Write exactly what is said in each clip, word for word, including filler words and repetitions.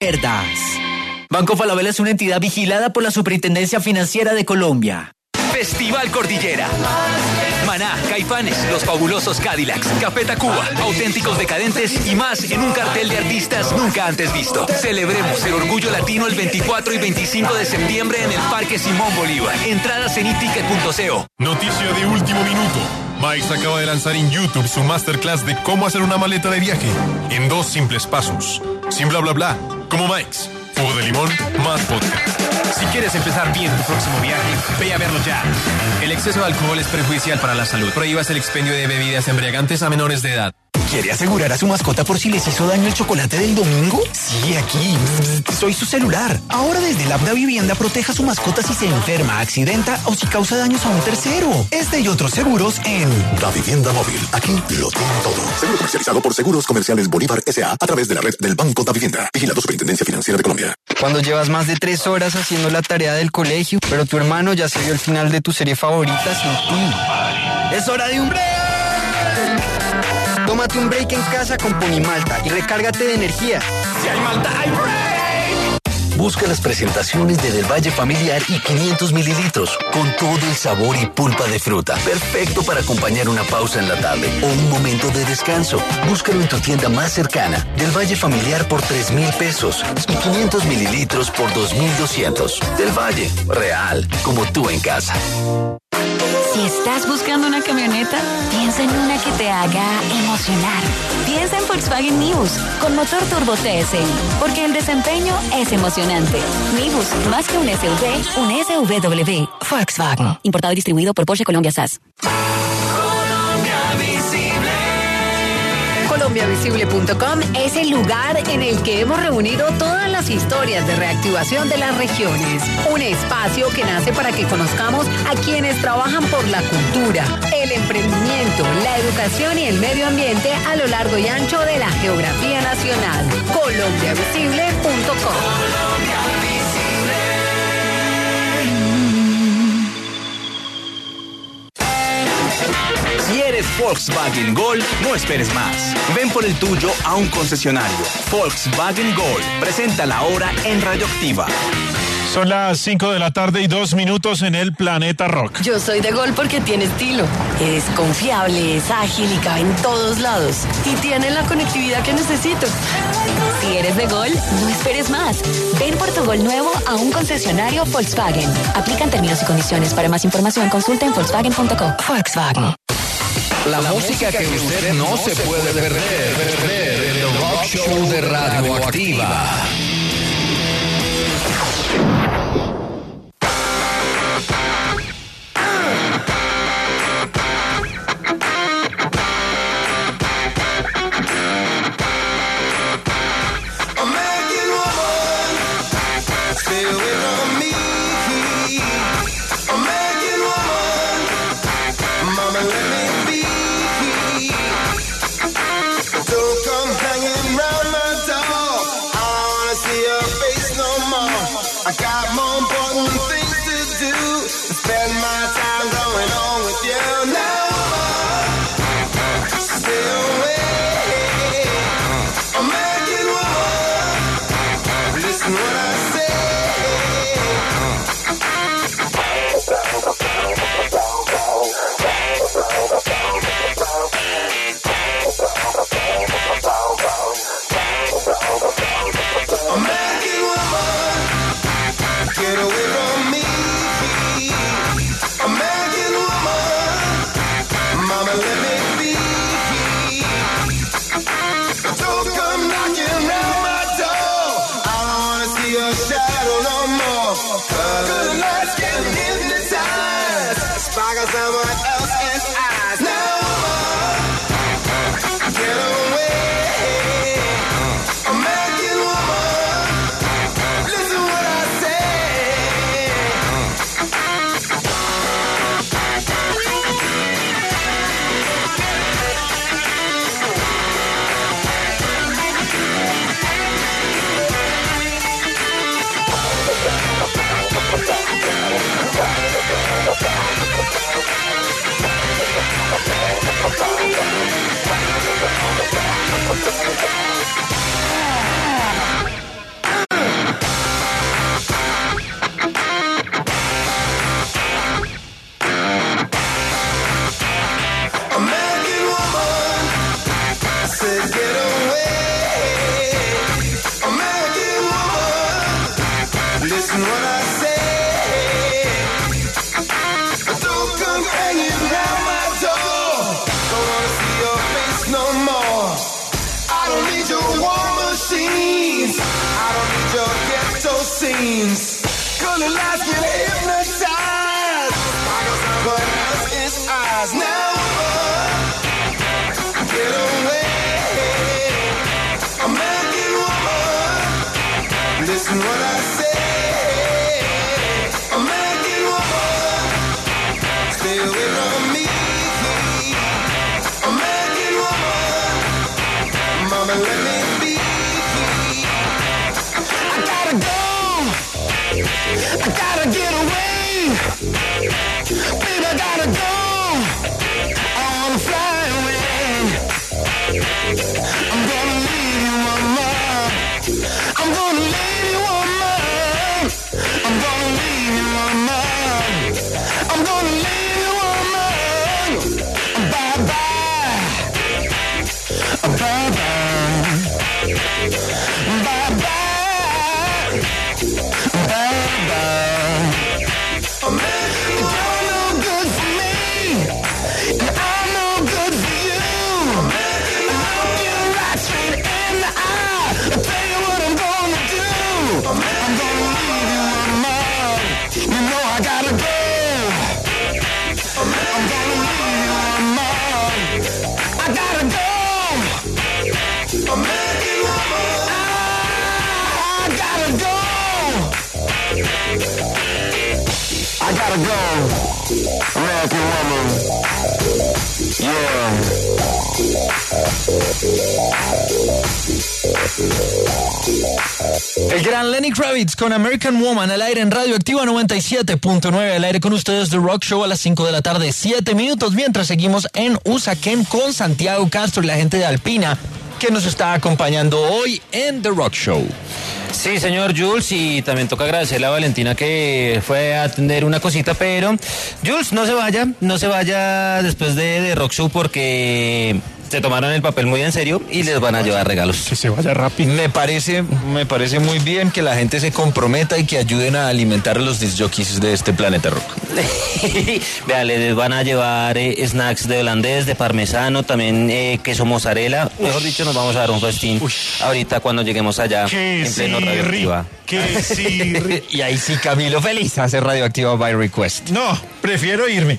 Verdas. Banco Falabella es una entidad vigilada por la Superintendencia Financiera de Colombia. Festival Cordillera. Maná, Caifanes, Los Fabulosos Cadillacs, Café Tacuba, Auténticos Decadentes y más en un cartel de artistas nunca antes visto. Celebremos el orgullo latino el veinticuatro y veinticinco de septiembre en el Parque Simón Bolívar. Entradas en iticket punto co. Noticia de último minuto. Mike's acaba de lanzar en YouTube su masterclass de cómo hacer una maleta de viaje en dos simples pasos. Sin bla bla bla, como Mike's. Jugo de limón más vodka. Si quieres empezar bien tu próximo viaje, ve a verlo ya. El exceso de alcohol es perjudicial para la salud. Prohíbas el expendio de bebidas embriagantes a menores de edad. ¿Quiere asegurar a su mascota por si les hizo daño el chocolate del domingo? Sí, aquí. Soy su celular. Ahora desde el app Da Vivienda proteja a su mascota si se enferma, accidenta o si causa daños a un tercero. Este y otros seguros en Da Vivienda Móvil. Aquí lo tiene todo. Seguro comercializado por Seguros Comerciales Bolívar S A a través de la red del Banco Da Vivienda. Vigilado Superintendencia Financiera de Colombia. Cuando llevas más de tres horas haciendo la tarea del colegio, pero tu hermano ya se vio el final de tu serie favorita sin ti. ¡Es hora de un break! Tómate un break en casa con Ponimalta y recárgate de energía. ¡Si hay malta, hay break! Busca las presentaciones de Del Valle Familiar y quinientos mililitros, con todo el sabor y pulpa de fruta. Perfecto para acompañar una pausa en la tarde o un momento de descanso. Búscalo en tu tienda más cercana. Del Valle Familiar por tres mil pesos y quinientos mililitros por dos mil doscientos. Del Valle, real, como tú en casa. Si estás buscando una camioneta, piensa en una que te haga emocionar. Piensa en Volkswagen Nivus, con motor turbo T S I, porque el desempeño es emocionante. Nivus, más que un S U V, un S V W. Volkswagen. Importado y distribuido por Porsche Colombia S A S. Colombia Visible punto com es el lugar en el que hemos reunido todas las historias de reactivación de las regiones. Un espacio que nace para que conozcamos a quienes trabajan por la cultura, el emprendimiento, la educación y el medio ambiente a lo largo y ancho de la geografía nacional. Colombia Visible punto com. Si eres Volkswagen Gol, no esperes más. Ven por el tuyo a un concesionario. Volkswagen Gol. Presenta la hora en Radioactiva. Son las cinco de la tarde y dos minutos en el Planeta Rock. Yo soy de Gol porque tiene estilo. Es confiable, es ágil y cabe en todos lados. Y tiene la conectividad que necesito. Si eres de Gol, no esperes más. Ven por tu Gol nuevo a un concesionario Volkswagen. Aplican términos y condiciones. Para más información, consulta en Volkswagen punto com. Volkswagen. La, la música que usted no se puede perder. Perder el Rock Show de Radioactiva. I got more important things to do than spend my time going on with you now. Stay away, American woman. Listen what I say. American woman, get away from me. American woman, mama let me be. Don't come knocking round my door. I don't wanna see your shadow no more. Cause the lights can hypnotize, sparkle someone else's eyes. Now woman, get away. American woman, listen what I say. Listen what I say. Don't come hanging round my door. Don't wanna see your face no more. I don't need your war machines. I don't need your ghetto scenes. Color lights get hypnotized. Sparkles are but else is eyes. Now woman, get away. American woman, listen what I say. American woman, stay away from me. American woman, mama let me be. I gotta go. I gotta get away. Baby, I gotta go. I wanna fly away. I'm gonna leave you, mama. I'm gonna leave you, mama. I'm gonna leave you, mama. I'm gonna leave you, mama. Bye bye. Bye bye. Bye bye. Bye bye. You're no good for me, and I'm no good for you. Look you right straight in the eye. I'll tell you what I'm gonna do. I'm gonna leave you alone. You know I gotta go. I'm gonna leave you alone. I gotta go. American woman, I gotta go. I gotta go. American woman, yeah. El gran Lenny Kravitz con American Woman al aire en Radioactiva noventa y siete punto nueve, al aire con ustedes The Rock Show a las cinco de la tarde, siete minutos, mientras seguimos en Usaquén con Santiago Castro y la gente de Alpina que nos está acompañando hoy en The Rock Show. Sí, señor Jules, y también toca agradecerle a Valentina que fue a atender una cosita, pero Jules, no se vaya, no se vaya después de The Rock Show porque se tomaron el papel muy en serio y les van a llevar regalos. Que se vaya rápido. Me parece, me parece muy bien que la gente se comprometa y que ayuden a alimentar a los disc jockeys de este planeta rock. Vea, les van a llevar eh, snacks de holandés, de parmesano, también eh, queso mozzarella. Mejor dicho, nos vamos a dar un festín Uy. ahorita cuando lleguemos allá que en pleno sí, Radioactiva. Que sí. Y ahí sí, Camilo feliz hace Radioactiva by request. No, prefiero irme.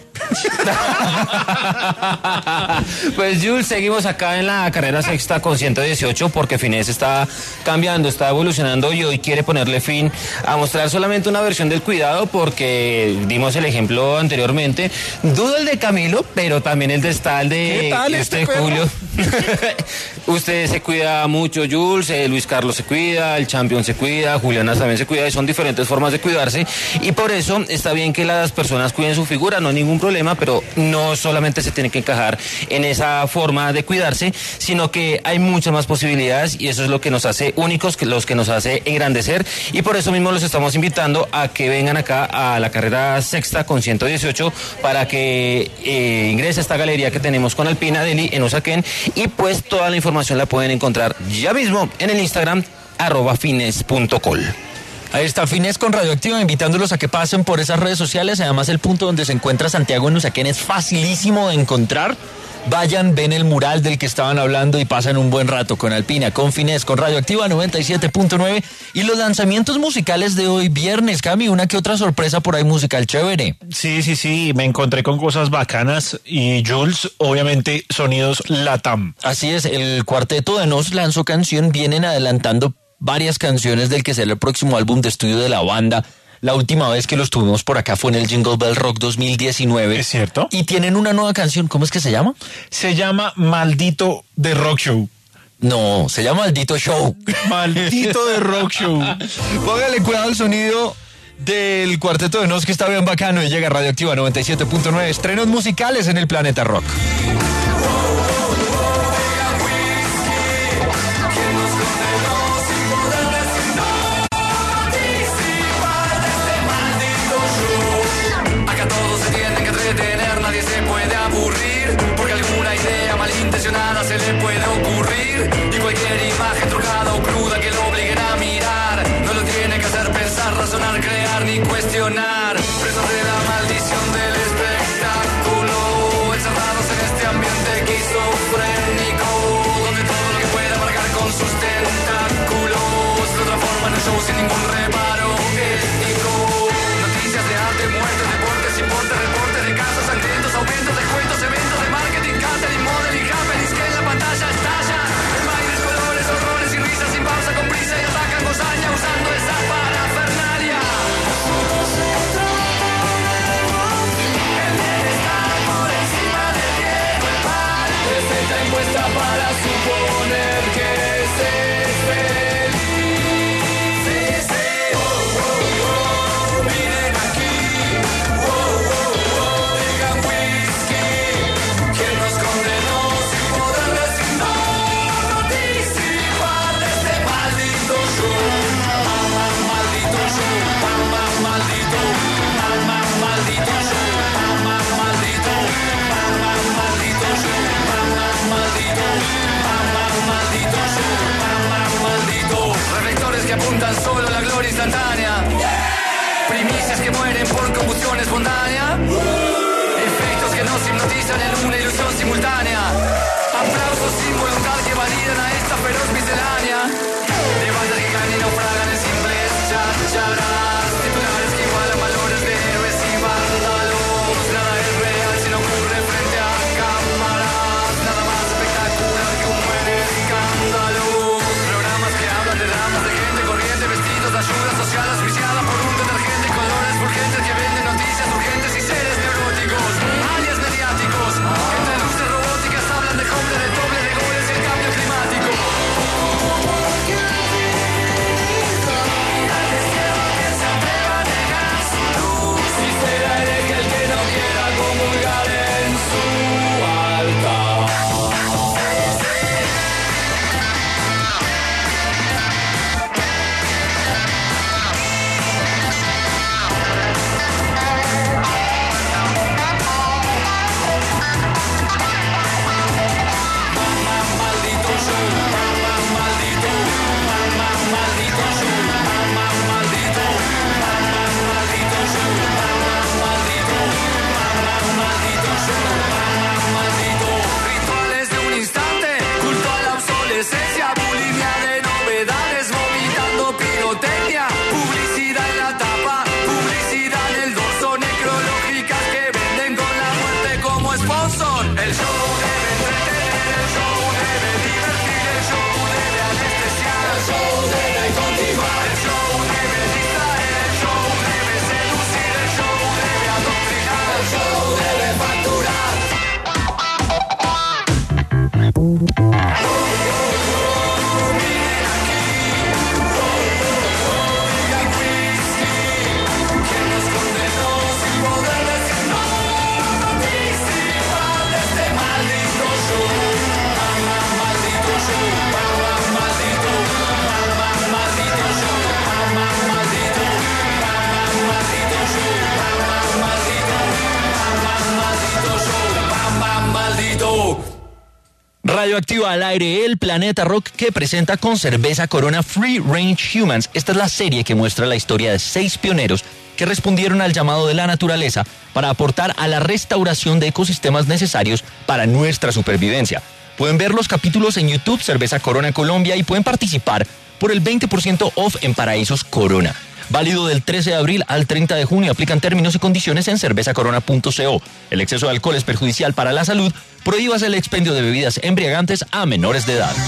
Pues Jules, seguimos acá en la carrera sexta con ciento dieciocho porque Finés está cambiando, está evolucionando y hoy quiere ponerle fin a mostrar solamente una versión del cuidado porque dimos el ejemplo anteriormente. Dudo el de Camilo, pero también el de está el de ¿Qué tal este Julio. Usted se cuida mucho, Jules, eh, Luis Carlos se cuida, el Champion se cuida, Juliana también se cuida y son diferentes formas de cuidarse y por eso está bien que las personas cuiden su figura, no hay ningún problema, pero no solamente se tiene que encajar en esa forma de cuidarse, sino que hay muchas más posibilidades y eso es lo que nos hace únicos, que los que nos hace engrandecer y por eso mismo los estamos invitando a que vengan acá a la carrera sexta con ciento dieciocho para que eh, ingrese a esta galería que tenemos con Alpina Deli en Usaquén y pues toda la información la pueden encontrar ya mismo en el Instagram arroba fines punto col. Ahí está Finés con Radioactiva, invitándolos a que pasen por esas redes sociales. Además, el punto donde se encuentra Santiago en Usaquén es facilísimo de encontrar. Vayan, ven el mural del que estaban hablando y pasan un buen rato con Alpina, con Finés, con Radioactiva noventa y siete punto nueve. Y los lanzamientos musicales de hoy viernes, Cami, una que otra sorpresa por ahí musical chévere. Sí, sí, sí, me encontré con cosas bacanas y Jules, obviamente, sonidos Latam. Así es, el cuarteto de Nos lanzó canción, vienen adelantando varias canciones del que será el próximo álbum de estudio de la banda. La última vez que los tuvimos por acá fue en el Jingle Bell Rock dos mil diecinueve. ¿Es cierto? Y tienen una nueva canción, ¿cómo es que se llama? Se llama Maldito de Rock Show. No, se llama Maldito Show. Maldito de Rock Show. Póngale cuidado al sonido del cuarteto de Nos que está bien bacano y llega Radioactiva noventa y siete punto nueve. Estrenos musicales en el Planeta Rock. Malintencionada se le puede ocurrir y cualquier imagen trucada o cruda que lo obliguen a mirar no lo tiene que hacer pensar, razonar, emocionar. Presos de la maldición del espectáculo, encerrados en este ambiente esquizofrénico, donde todo lo que pueda marcar con sus tentáculos lo transforma en un show sin ningún reparo ético. Noticias de arte, muertes, deportes, importes, reportes de casos sangrientos, aumentos, descuentos, eventos de marketing, catering, modeling, happenings que en la pantalla estallan. En bailes, colores, horrores y risas sin pausa, con prisa y atacan con saña usando esa parafernalia. El bien está por encima del bien, el mal. Receta impuesta para suponer que se es feliz. Sí, sí. Oh, oh, oh. Miren aquí. Oh, oh, oh. Digan whisky. ¿Quién nos condenó sin poder decir no? Participar de este maldito show. Mamá, maldito show. Mamá, maldito. Mamá, maldito show. Mamá, maldito. Mamá, maldito show. Mamá, maldito. Mamá, maldito show. Mamá, maldito. Reflectores que apuntan solo a la gloria instantánea. Primicias que mueren por combustión espontánea. Efectos que nos hipnotizan en una ilusión simultánea. Aplausos sin voluntad que validan a esta feroz miscelánea. Levantas que caen y naufragan en simples chácharas. Titulares que igualan valores de héroes y vándalos. Nada es real si no ocurre frente a cámaras. Nada más espectacular que un buen escándalo. Programas que hablan de dramas de gente corriente, vestidos de ayuda social asfixiada por un detergente. Colores urgentes que venden noticias urgentes y seres neuróticos. Alias mediáticos que entre luces robóticas hablan de hombres, de doble, de goles y el cambio climático. Sincera eres que el que no quiera comulgar en su altar. Mamá, maldito show. Mamá, maldito. Mamá, maldito show. Mamá, maldito. Mamá, maldito show. Mamá, maldito. Mamá, maldito show. Mamá, maldito. Rituales de un instante, culto a la obsolescencia, bulimia de novedades, vomitando pirotecnia, publicidad en la tapa, publicidad en el dorso, necrológicas que venden con la muerte como sponsor. El show debe entretener, el show debe divertir, el show debe anestesiar, el show debe continuar, el show debe distraer, el show debe seducir, el show debe adoctrinar, el show debe facturar. Miren aquí. Digan whisky. ¿Quién nos condenó sin poder decir no? Participar de este maldito show. Mamá, maldito show. Mamá, maldito. Mamá, maldito show. Mamá, maldito. Mamá, maldito show. Mamá, maldito. Mamá, maldito show. Mamá, maldito. Radioactiva al aire, el Planeta Rock que presenta con cerveza Corona Free Range Humans. Esta es la serie que muestra la historia de seis pioneros que respondieron al llamado de la naturaleza para aportar a la restauración de ecosistemas necesarios para nuestra supervivencia. Pueden ver los capítulos en YouTube, Cerveza Corona Colombia, y pueden participar por el veinte por ciento off en Paraísos Corona. Válido del trece de abril al treinta de junio. Aplican términos y condiciones en cerveza corona punto co. El exceso de alcohol es perjudicial para la salud. Prohíbase el expendio de bebidas embriagantes a menores de edad.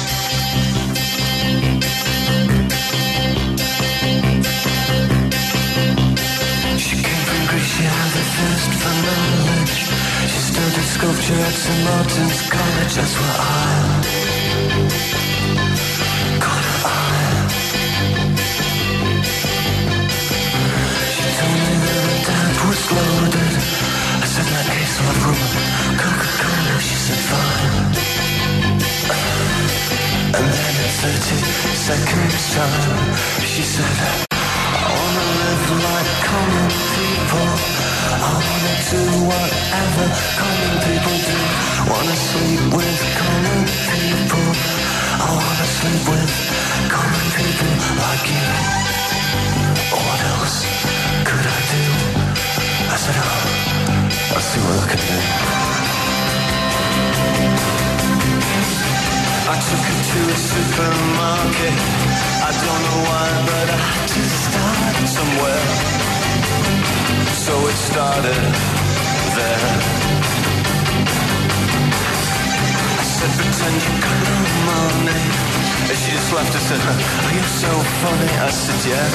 She came from Greece, she had the thirst for knowledge. She studied sculpture at Saint Martin's College. That's where I caught her eye. She told me that her dad was loaded. I said, my ace of rum, Coca-Cola. She said, fine. And then at thirty seconds time, she said, I wanna live like common people. I wanna do whatever common people do. Wanna sleep with common people. I wanna sleep with common people like you. What else could I do? it. I don't know why, but I had to start somewhere. So it started there. I said, pretend you got no money. And she just laughed and said, oh, you're so funny. I said, yeah.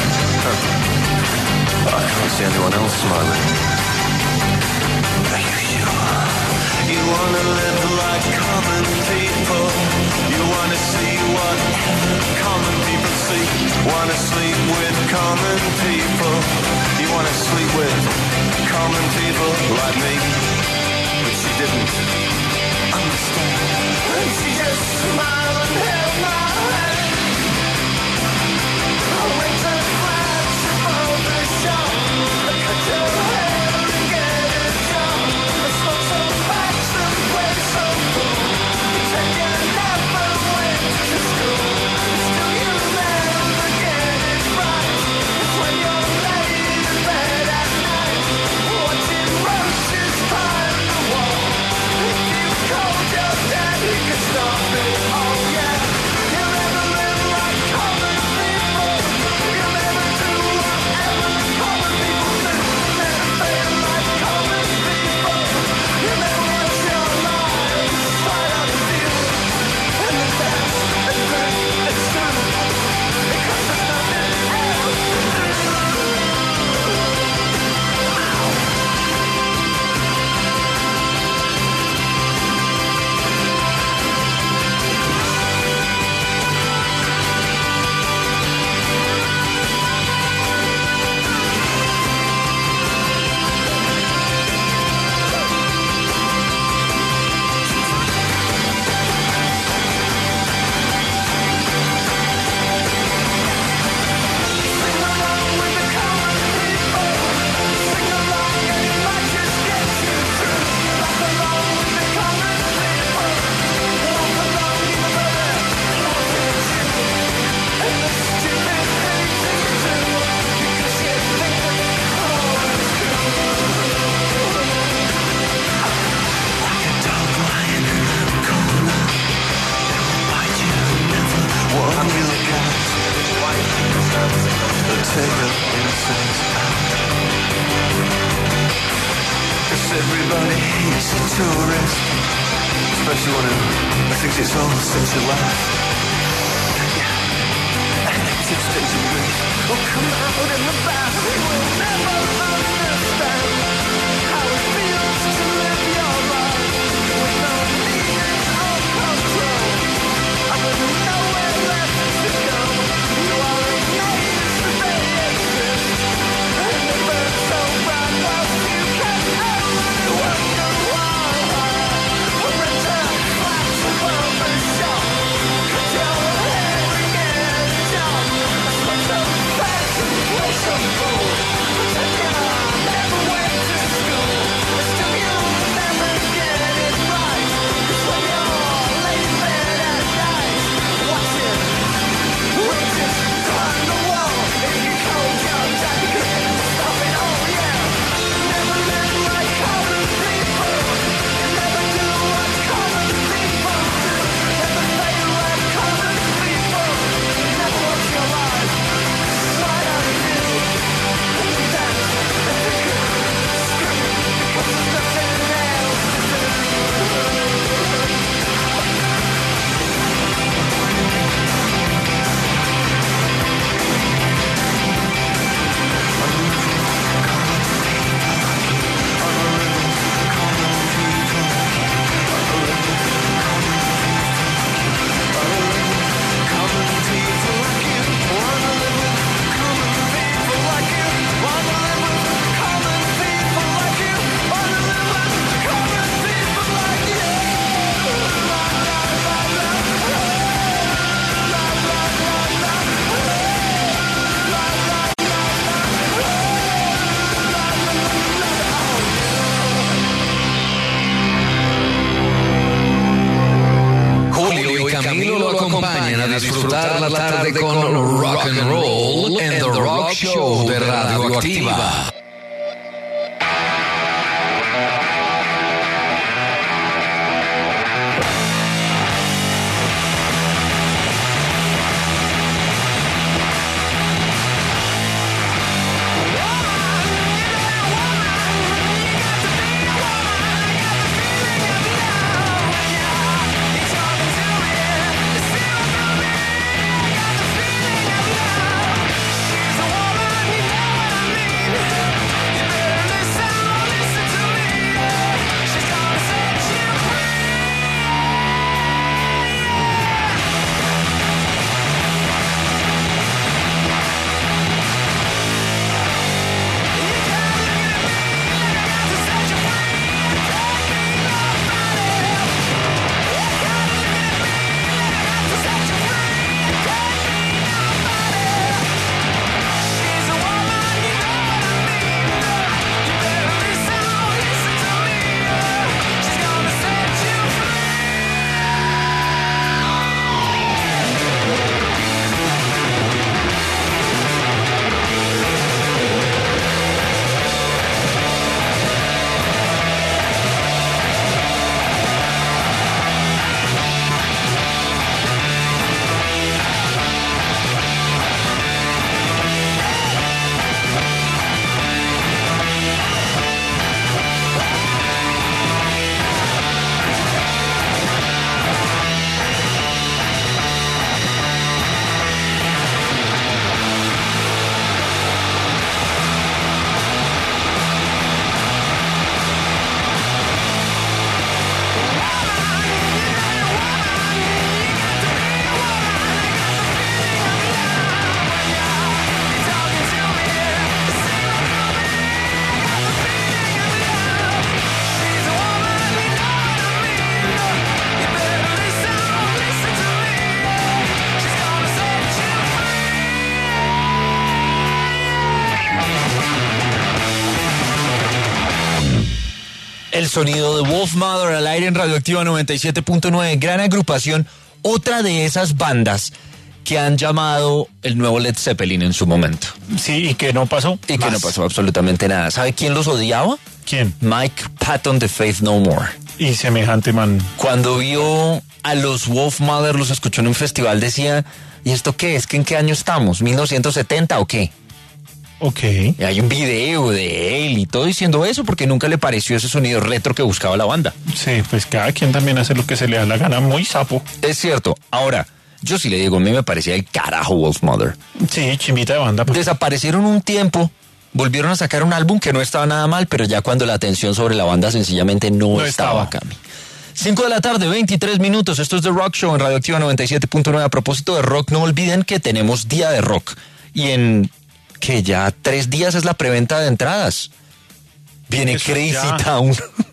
I can't see anyone else smiling. Are you sure? You wanna live like common people. You wanna see whatever common people see. Wanna sleep with common people. You wanna sleep with common people like me. But she didn't understand. And she just smiled and held my hand. I went to flash above the shop. I cut your hair and get a job. I smoked some packs and played some pool. Pretend you never went to school. Still you never get it right. It's when you're laying in bed at night, watching roaches climb the wall. If you called your dad, he could stop it. Oh yeah, you never live like common people. You never do whatever common people do. You never feel like common people. You never watch your life slide out of view. And the best is good, it's true. Because there's nothing else to do. Everybody hates a tourist, especially one who thinks it's all such a laugh. Yeah, and it's expensive Greece. Oh, come out in the bath. We will never understand how it feels to live your life with no needs or control. And with nowhere left to go, you are amazed that they exist. And they burn so bright whilst you can't help but wonder why. A renter flats above the shop. Cut your hair and get a job. I smoke some fags and play some pool. Pretend you never went to school. But still you'll never get it right. 'Cause when you're laying there at night, watching roaches climb the wall. If you called your dad, you couldn't stop it. Oh yeah, never live like common people. You never do what common people do. Never feel like common people. Never watch your life slide out of view. And you dance and you could scream because there's nothing else to do. Julio y Camilo lo acompañan a disfrutar la tarde con rock and roll en The Rock Show de Radioactiva. El sonido de Wolfmother al aire en Radioactiva noventa y siete punto nueve. Gran agrupación, otra de esas bandas que han llamado el nuevo Led Zeppelin en su momento. Sí, y que no pasó. Y que más. no pasó absolutamente nada. ¿Sabe quién los odiaba? ¿Quién? Mike Patton de Faith No More. Y semejante man. Cuando vio a los Wolfmother, los escuchó en un festival, decía, ¿y esto qué es? ¿Que en qué año estamos? ¿mil novecientos setenta o qué? Ok. Y hay un video de él y todo diciendo eso porque nunca le pareció ese sonido retro que buscaba la banda. Sí, pues cada quien también hace lo que se le da la gana, muy sapo. Es cierto. Ahora, yo sí le digo, a mí me parecía el carajo Wolfmother. Sí, chimbita de banda. Pues. Desaparecieron un tiempo, volvieron a sacar un álbum que no estaba nada mal, pero ya cuando la atención sobre la banda sencillamente no, No estaba, estaba. Cami. cinco de la tarde, veintitrés minutos. Esto es The Rock Show en Radioactiva noventa y siete punto nueve. A propósito de rock, no olviden que tenemos Día de Rock. Y en que ya tres días es la preventa de entradas. Viene Eso Crazy ya. Town.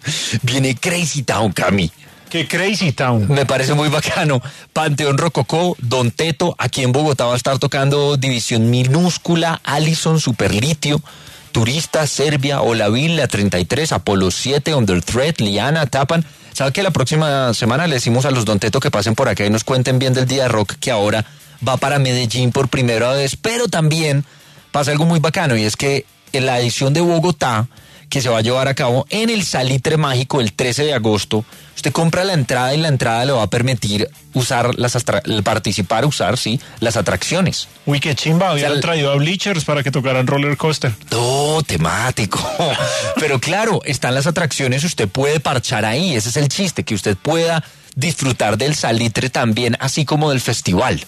Viene Crazy Town, Cami. Qué Crazy Town. Me parece muy bacano. Panteón Rococó, Don Teto, aquí en Bogotá va a estar tocando División Minúscula, Allison, Superlitio, Turista, Serbia, Olaville, La treinta y tres, Apolo siete, Under Threat, Liana, Tapan. ¿Sabe que la próxima semana le decimos a los Don Teto que pasen por acá y nos cuenten bien del Día de Rock, que ahora va para Medellín por primera vez? Pero también pasa algo muy bacano, y es que en la edición de Bogotá, que se va a llevar a cabo en el Salitre Mágico el trece de agosto, usted compra la entrada y la entrada le va a permitir usar las astra- participar, usar, sí, las atracciones. Uy, qué chimba, habían O sea, traído a Bleachers para que tocaran roller coaster. No, temático. Pero claro, están las atracciones, usted puede parchar ahí, ese es el chiste, que usted pueda disfrutar del Salitre también, así como del festival.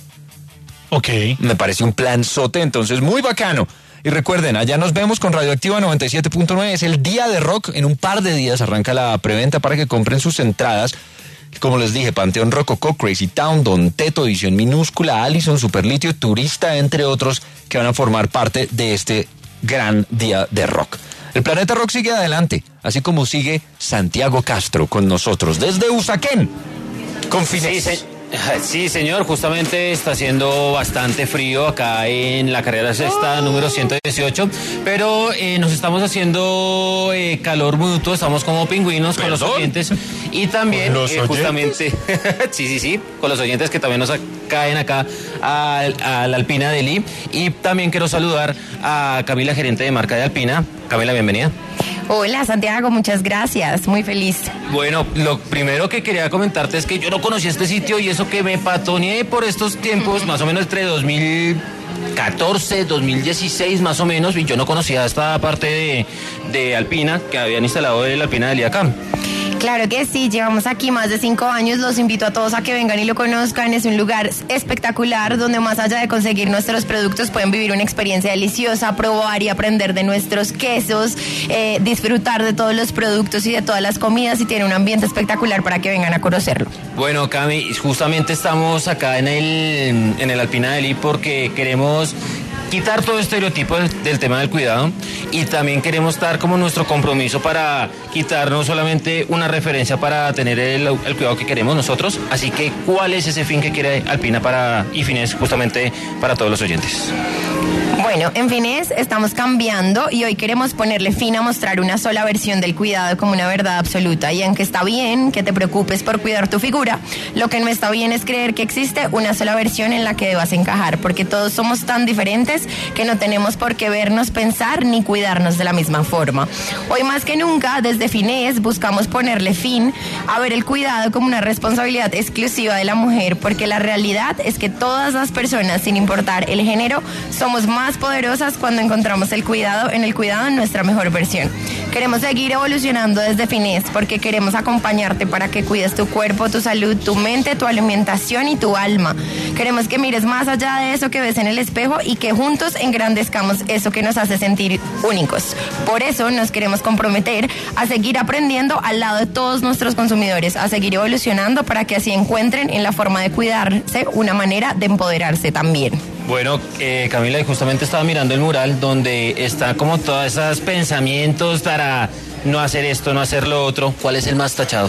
Ok. Me parece un plan sote, entonces muy bacano. Y recuerden, allá nos vemos con Radioactiva noventa y siete punto nueve. Es el Día de Rock. En un par de días arranca la preventa para que compren sus entradas. Como les dije, Panteón Rococó, Crazy Town, Don Teto, Edición Minúscula, Allison, Superlitio, Turista, entre otros, que van a formar parte de este gran Día de Rock. El Planeta Rock sigue adelante, así como sigue Santiago Castro con nosotros desde Usaquén. Con Finés. Sí, se- sí, señor, justamente está haciendo bastante frío acá en la carrera sexta número ciento dieciocho, pero eh, nos estamos haciendo eh, calor mutuo, estamos como pingüinos con los ¿Perdón? oyentes y también ¿Con los eh, justamente, sí, sí, sí, con los oyentes que también nos a- caen acá al- a la Alpina Deli, y también quiero saludar a Camila, gerente de marca de Alpina. Camila, bienvenida. Hola Santiago, muchas gracias, muy feliz. Bueno, lo primero que quería comentarte es que yo no conocía este sitio, y eso que me patoneé por estos tiempos, más o menos entre dos mil catorce, dos mil dieciséis más o menos, y yo no conocía esta parte de, de Alpina, que habían instalado el Alpina del I A C A M. Claro que sí, llevamos aquí más de cinco años, los invito a todos a que vengan y lo conozcan, es un lugar espectacular donde más allá de conseguir nuestros productos pueden vivir una experiencia deliciosa, probar y aprender de nuestros quesos, eh, disfrutar de todos los productos y de todas las comidas, y tiene un ambiente espectacular para que vengan a conocerlo. Bueno, Cami, justamente estamos acá en el, en el Alpina Deli porque queremos quitar todo estereotipo del, del tema del cuidado, y también queremos dar como nuestro compromiso para quitar no solamente una referencia para tener el, el cuidado que queremos nosotros. Así que, ¿cuál es ese fin que quiere Alpina para y Finés justamente para todos los oyentes? Bueno, en Finés estamos cambiando y hoy queremos ponerle fin a mostrar una sola versión del cuidado como una verdad absoluta. Y aunque está bien que te preocupes por cuidar tu figura, lo que no está bien es creer que existe una sola versión en la que debas encajar, porque todos somos tan diferentes que no tenemos por qué vernos, pensar ni cuidarnos de la misma forma. Hoy más que nunca, desde Finés buscamos ponerle fin a ver el cuidado como una responsabilidad exclusiva de la mujer, porque la realidad es que todas las personas, sin importar el género, somos más poderosas cuando encontramos el cuidado en el cuidado en nuestra mejor versión. Queremos seguir evolucionando desde Finés porque queremos acompañarte para que cuides tu cuerpo, tu salud, tu mente, tu alimentación y tu alma. Queremos que mires más allá de eso que ves en el espejo y que juntos engrandezcamos eso que nos hace sentir únicos. Por eso nos queremos comprometer a seguir aprendiendo al lado de todos nuestros consumidores, a seguir evolucionando para que así encuentren en la forma de cuidarse una manera de empoderarse también. Bueno, eh, Camila, justamente estaba mirando el mural donde está como todos esos pensamientos para no hacer esto, no hacer lo otro. ¿Cuál es el más tachado?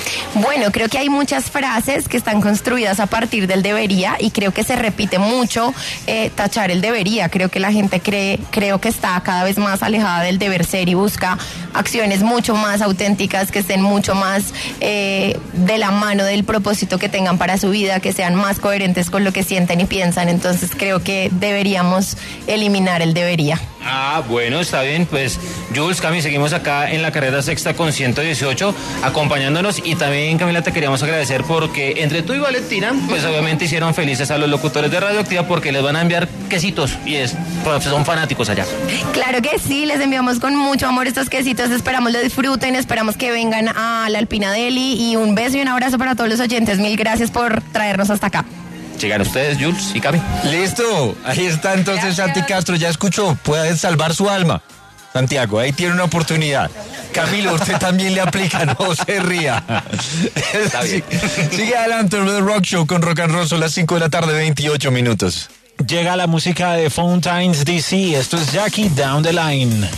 Bueno, creo que hay muchas frases que están construidas a partir del debería y creo que se repite mucho eh, tachar el debería. Creo que la gente cree, creo que está cada vez más alejada del deber ser y busca acciones mucho más auténticas, que estén mucho más eh, de la mano del propósito que tengan para su vida, que sean más coherentes con lo que sienten y piensan. Entonces creo que deberíamos eliminar el debería. Ah, bueno, está bien, pues Jules, Cami, seguimos acá en la carrera sexta con ciento dieciocho acompañándonos y también, Camila, te queríamos agradecer porque entre tú y Valentina, pues obviamente hicieron felices a los locutores de Radioactiva porque les van a enviar quesitos y es, pues, son fanáticos allá. Claro que sí, les enviamos con mucho amor estos quesitos, esperamos lo disfruten, esperamos que vengan a la Alpina Deli y un beso y un abrazo para todos los oyentes, mil gracias por traernos hasta acá. Llegan ustedes, Jules y Cami. Listo, ahí está entonces Santi Castro, ya escuchó, puede salvar su alma. Santiago, ahí tiene una oportunidad. Camilo, usted también le aplica, no se ría. Está bien. Sigue adelante el Rock Show con Rock and Roll, son las cinco de la tarde, veintiocho minutos. Llega la música de Fountains D C, esto es Jackie Down the Line.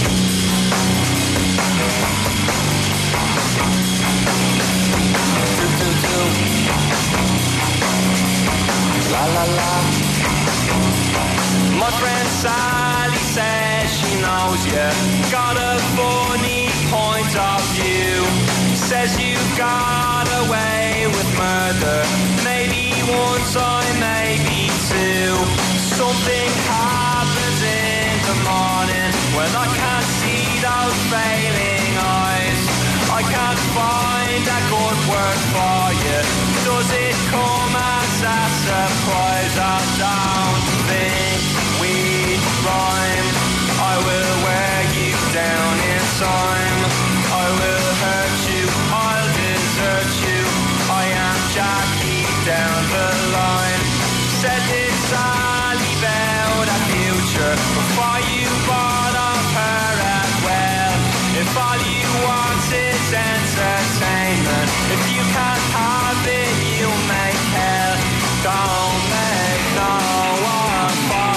La la la. My friend Sally says she knows you got a funny point of view. Says you got away with murder, maybe one time, maybe two. Something happens in the morning when I can't see those failing eyes. I can't find a good word for you. Does it come as a surprise? I don't think we rhyme. I will wear you down in time. I will hurt you, I'll desert you. I am Jackie down the line. Said this Sally about a future before you bought off her as well. If all you want is entertainment, if you can't have it, you make hell. Don't make no one fall.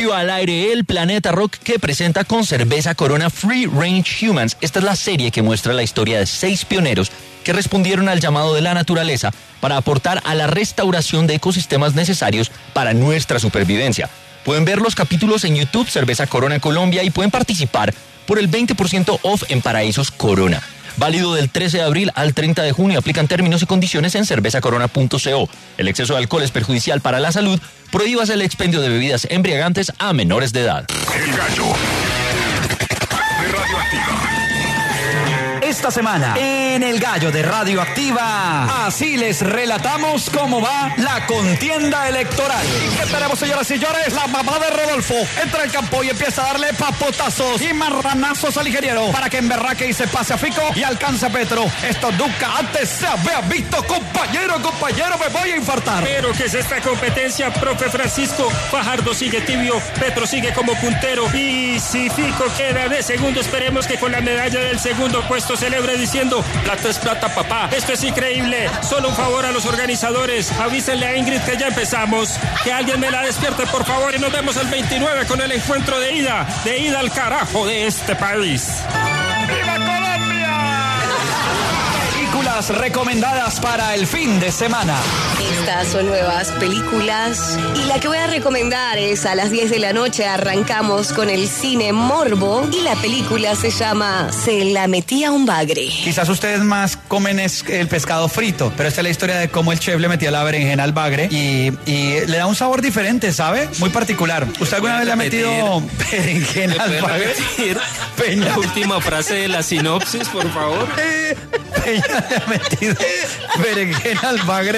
Radioactiva al aire, el Planeta Rock, que presenta con cerveza Corona Free Range Humans. Esta es la serie que muestra la historia de seis pioneros que respondieron al llamado de la naturaleza para aportar a la restauración de ecosistemas necesarios para nuestra supervivencia. Pueden ver los capítulos en YouTube, Cerveza Corona Colombia, y pueden participar por el veinte por ciento off en Paraísos Corona. Válido del trece de abril al treinta de junio. Aplican términos y condiciones en cerveza corona punto co. El exceso de alcohol es perjudicial para la salud. Prohíbas el expendio de bebidas embriagantes a menores de edad. El gallo de Radioactiva. Esta semana, en El Gallo de Radioactiva, así les relatamos cómo va la contienda electoral. ¿Y qué tenemos, señoras y señores? La mamá de Rodolfo entra al campo y empieza a darle papotazos y marranazos al ingeniero para que emberraque y se pase a Fico y alcance a Petro. Esto nunca antes se había visto, compañero, compañero, me voy a infartar. Pero ¿qué es esta competencia, profe Francisco? Fajardo sigue tibio, Petro sigue como puntero, y si Fico queda de segundo, esperemos que con la medalla del segundo puesto celebre diciendo: plata es plata, papá. Esto es increíble. Solo un favor a los organizadores, avísenle a Ingrid que ya empezamos, que alguien me la despierte, por favor, y nos vemos el veintinueve con el encuentro de ida, de ida al carajo de este país. ¡Viva Colombia! Películas recomendadas para el fin de semana. Estas son nuevas películas y la que voy a recomendar es a las diez de la noche. Arrancamos con el cine Morbo y la película se llama Se la metía un bagre. Quizás ustedes más comen es el pescado frito, pero esta es la historia de cómo el chef le metía la berenjena al bagre y, y le da un sabor diferente, ¿sabe? Muy particular. ¿Usted alguna vez le ha metido berenjena al bagre? Peña. La última frase de la sinopsis, por favor. Peña le ha metido berenjena al bagre.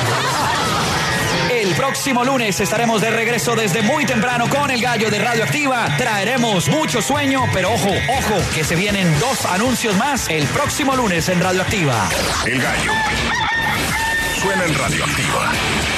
El próximo lunes estaremos de regreso desde muy temprano con El Gallo de Radioactiva. Traeremos mucho sueño, pero ojo, ojo, que se vienen dos anuncios más el próximo lunes en Radioactiva. El Gallo suena en Radioactiva.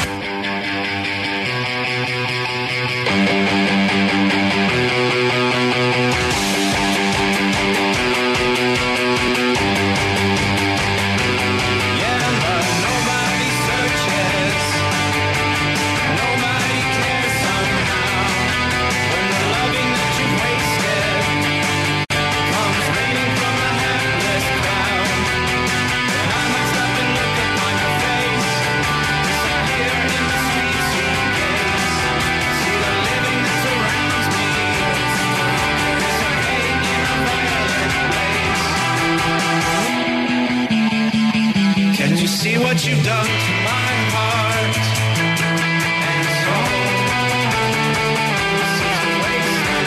See what you've done to my heart and soul. Such a wasteland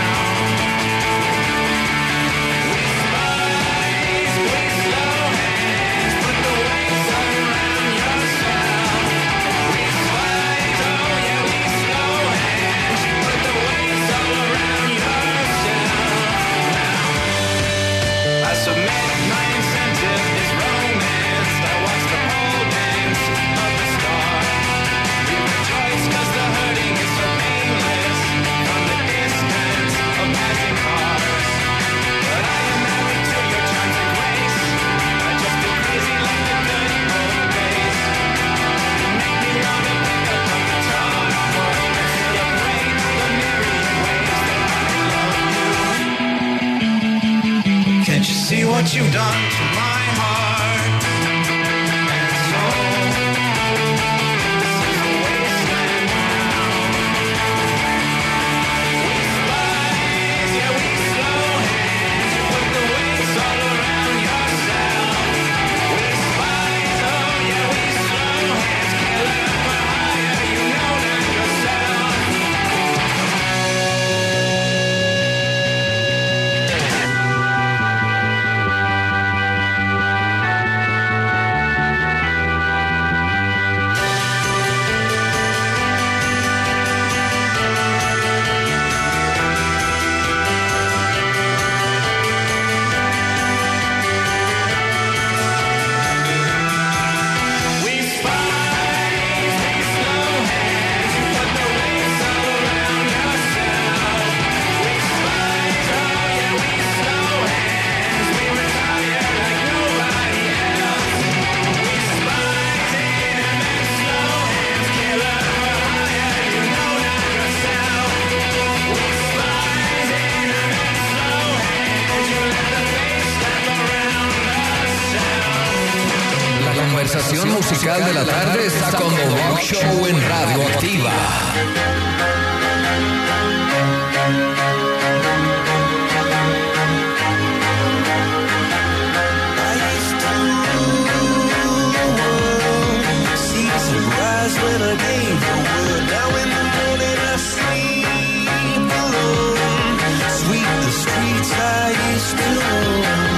with spies, with slow hands, put the weights around yourself. With spies, oh yeah, with slow hands, put the weights all around yourself. Now I submit my incentive is romance. I watch the pole dance of the star. We rejoice 'cause the hurting is so painless from the distance of passing cars. But I am married to your charms and grace. I just go crazy like the dirty old days. You make me wanna pick up the guitar and celebrate the myriad ways that I love you. Can't you see what you've done to my heart? conversación musical de la tarde está con The Rock Show en Radioactiva. When I gave the word, now in the morning I sleep alone. Sweep the streets I used to own.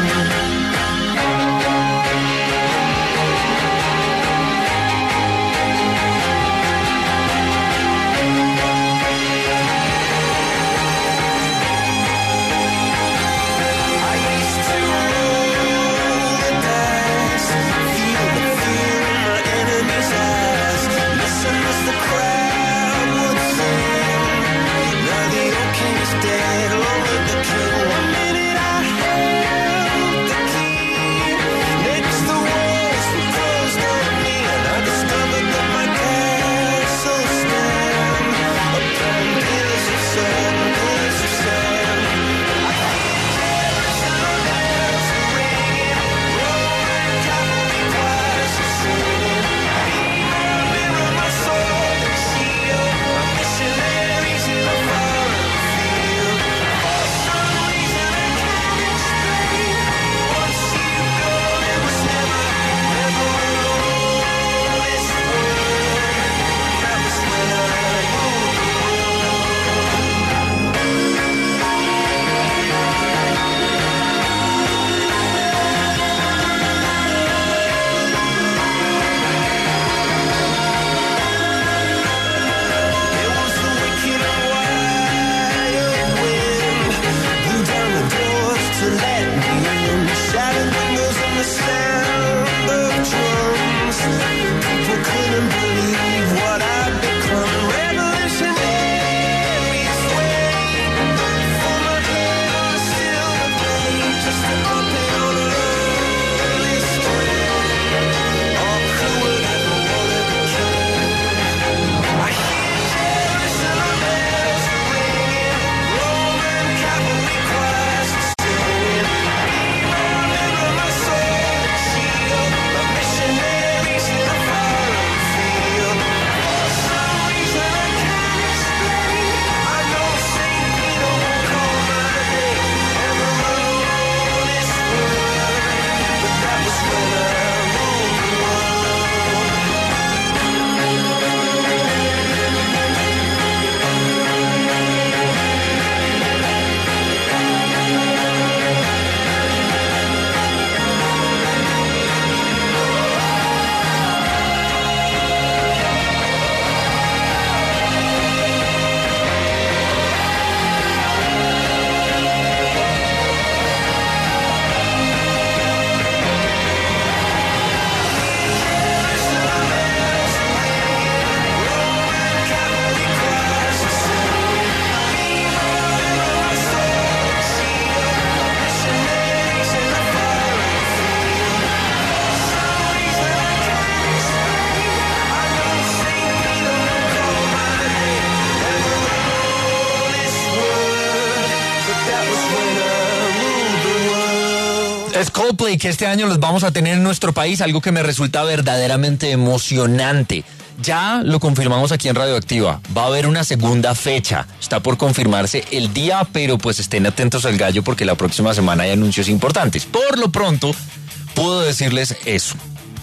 Es Coldplay, que este año los vamos a tener en nuestro país, algo que me resulta verdaderamente emocionante. Ya lo confirmamos aquí en Radioactiva, va a haber una segunda fecha, está por confirmarse el día, pero pues estén atentos al gallo porque la próxima semana hay anuncios importantes. Por lo pronto, puedo decirles eso.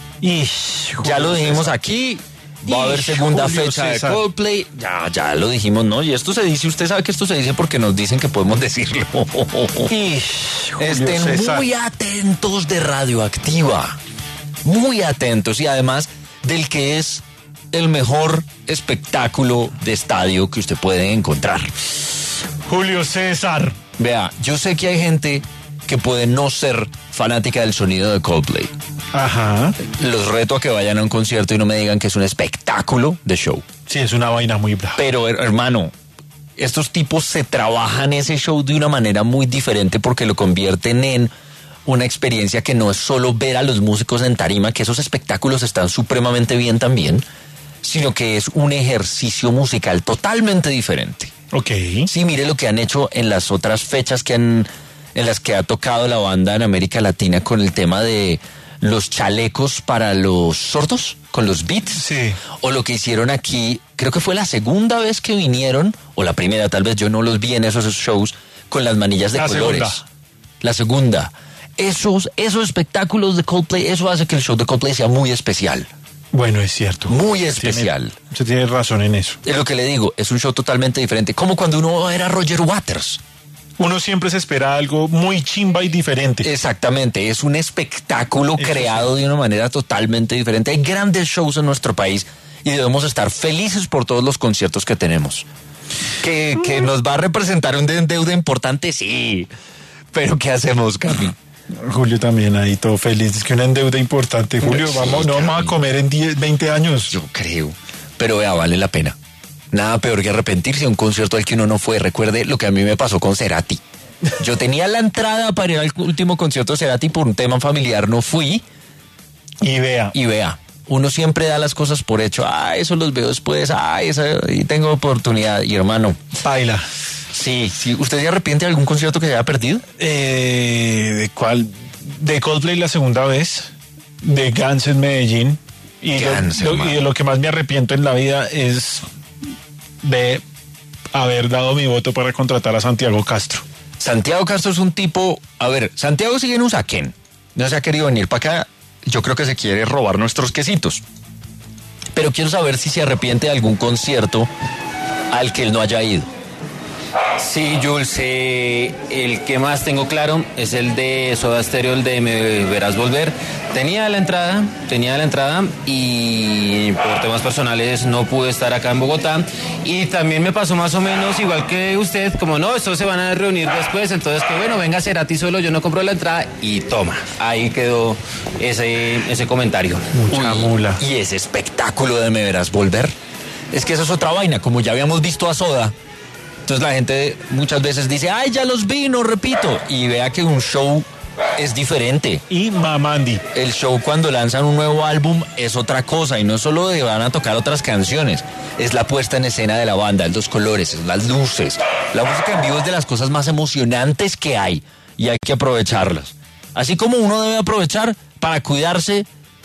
Y ya lo dijimos aquí, va a haber segunda Julio fecha César. de Coldplay, ya, ya lo dijimos, ¿no? Y esto se dice, usted sabe que esto se dice porque nos dicen que podemos decirlo. Estén César. muy atentos de Radioactiva, muy atentos, y además del que es el mejor espectáculo de estadio que usted puede encontrar. Julio César. Vea, yo sé que hay gente que puede no ser fanática del sonido de Coldplay. Ajá. Los reto a que vayan a un concierto y no me digan que es un espectáculo de show. Sí, es una vaina muy brava. Pero, her- hermano, estos tipos se trabajan ese show de una manera muy diferente porque lo convierten en una experiencia que no es solo ver a los músicos en tarima, que esos espectáculos están supremamente bien también, sino que es un ejercicio musical totalmente diferente. Ok. Sí, mire lo que han hecho en las otras fechas que han, en las que ha tocado la banda en América Latina con el tema de los chalecos para los sordos, con los beats. Sí. O lo que hicieron aquí, creo que fue la segunda vez que vinieron, o la primera, tal vez yo no los vi en esos shows, con las manillas de La colores. segunda. La segunda. Esos, esos espectáculos de Coldplay, eso hace que el show de Coldplay sea muy especial. Bueno, es cierto. Muy especial. Tiene, usted tiene razón en eso. Es lo que le digo, es un show totalmente diferente. Como cuando uno era Roger Waters. Uno siempre se espera algo muy chimba y diferente. Exactamente, es un espectáculo Eso creado sí. de una manera totalmente diferente. Hay grandes shows en nuestro país y debemos estar felices por todos los conciertos que tenemos. Que, que nos va a representar un de- deuda importante, sí. Pero ¿qué hacemos, Cami? Julio también ahí todo feliz. Es que una deuda importante. Julio, Sí, vamos, no vamos a comer en diez, veinte años. Yo creo. Pero vea, vale la pena. Nada peor que arrepentirse de un concierto al que uno no fue. Recuerde lo que a mí me pasó con Cerati. Yo tenía la entrada para ir al último concierto de Cerati, por un tema familiar no fui. Y vea. Y vea, uno siempre da las cosas por hecho. Ah, eso los veo después. Ah, esa, y tengo oportunidad. Y hermano, baila. Sí, sí. ¿Usted se arrepiente de algún concierto que se haya perdido? Eh, ¿De cuál? De Coldplay la segunda vez. De Guns en Medellín. Y, Guns, lo- lo- hermano. y de lo que más me arrepiento en la vida es de haber dado mi voto para contratar a Santiago Castro. Santiago Castro es un tipo... A ver, Santiago sigue en Usaquén. No se ha querido venir para acá. Yo creo que se quiere robar nuestros quesitos. Pero quiero saber si se arrepiente de algún concierto al que él no haya ido. Sí, Jules, eh, el que más tengo claro es el de Soda Stereo, el de Me Verás Volver. Tenía la entrada, tenía la entrada y por temas personales no pude estar acá en Bogotá. Y también me pasó más o menos igual que usted, como no, estos se van a reunir después, entonces que bueno, venga Cerati solo, yo no compro la entrada y toma. Ahí quedó ese, ese comentario. Mucha mula. Y ese espectáculo de Me Verás Volver. Es que eso es otra vaina, como ya habíamos visto a Soda. Entonces la gente muchas veces dice, ay, ya los vi, no repito. Y vea que un show es diferente. Y Mamandi. El show cuando lanzan un nuevo álbum es otra cosa. Y no solo de van a tocar otras canciones. Es la puesta en escena de la banda, los colores, las luces. La música en vivo es de las cosas más emocionantes que hay. Y hay que aprovecharlas. Así como uno debe aprovechar para cuidarse,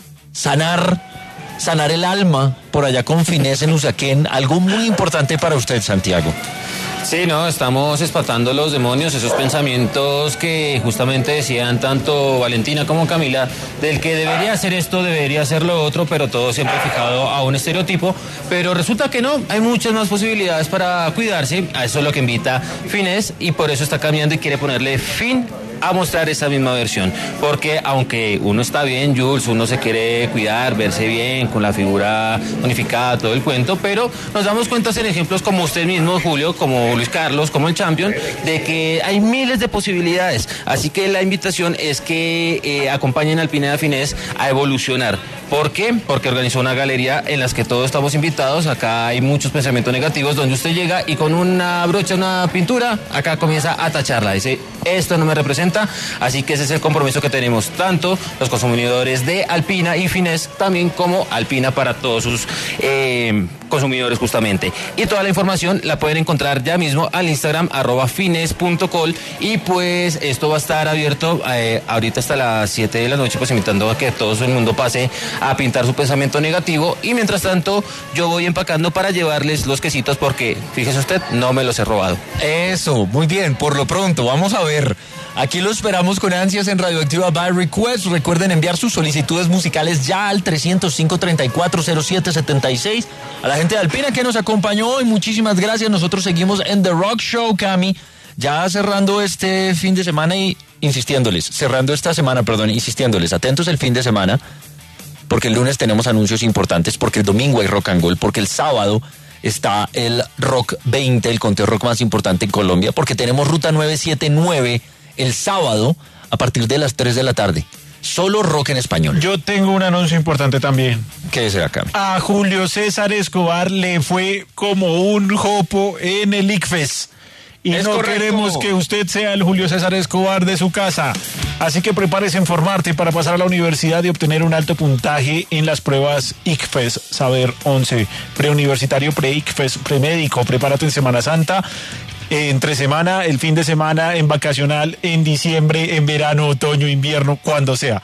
sanar, sanar el alma. Por allá con Finés en Usaquén. Algo muy importante para usted, Santiago. Sí, no, estamos espantando los demonios, esos pensamientos que justamente decían tanto Valentina como Camila, del que debería hacer esto, debería hacer lo otro, pero todo siempre fijado a un estereotipo. Pero resulta que no, hay muchas más posibilidades para cuidarse, a eso es lo que invita Finés, y por eso está cambiando y quiere ponerle fin a mostrar esa misma versión, porque aunque uno está bien, Jules, uno se quiere cuidar, verse bien, con la figura unificada, todo el cuento, pero nos damos cuenta en ejemplos como usted mismo, Julio, como Luis Carlos, como el Champion, de que hay miles de posibilidades, así que la invitación es que eh, acompañen al Pineda Finés a evolucionar. ¿Por qué? Porque organizó una galería en las que todos estamos invitados. Acá hay muchos pensamientos negativos donde usted llega y con una brocha, una pintura, acá comienza a tacharla. Dice, esto no me representa. Así que ese es el compromiso que tenemos tanto los consumidores de Alpina y Finés, también como Alpina para todos sus eh, consumidores justamente. Y toda la información la pueden encontrar ya mismo al Instagram arroba fines punto col. Y pues esto va a estar abierto eh, ahorita hasta las siete de la noche, pues invitando a que todo el mundo pase a pintar su pensamiento negativo. Y mientras tanto yo voy empacando para llevarles los quesitos porque, fíjese usted, no me los he robado. Eso, muy bien, por lo pronto, vamos a ver. Aquí lo esperamos con ansias en Radioactiva by Request. Recuerden enviar sus solicitudes musicales ya al trescientos cinco, treinta y cuatro, cero siete setenta y seis. A la gente de Alpina que nos acompañó hoy, muchísimas gracias. Nosotros seguimos en The Rock Show, Cami, ya cerrando este fin de semana y insistiéndoles, cerrando esta semana, perdón, insistiéndoles, atentos el fin de semana, porque el lunes tenemos anuncios importantes, porque el domingo hay rock and roll, porque el sábado está el Rock veinte, el conteo rock más importante en Colombia, porque tenemos Ruta novecientos setenta y nueve el sábado a partir de las tres de la tarde. Solo rock en español. Yo tengo un anuncio importante también. ¿Qué es acá? A Julio César Escobar le fue como un jopo en el ICFES. Y Es no correcto. queremos que usted sea el Julio César Escobar de su casa. Así que prepárese en formarte para pasar a la universidad y obtener un alto puntaje en las pruebas ICFES Saber once. Preuniversitario, pre-ICFES, premédico. Prepárate en Semana Santa, entre semana, el fin de semana, en vacacional, en diciembre, en verano, otoño, invierno, cuando sea.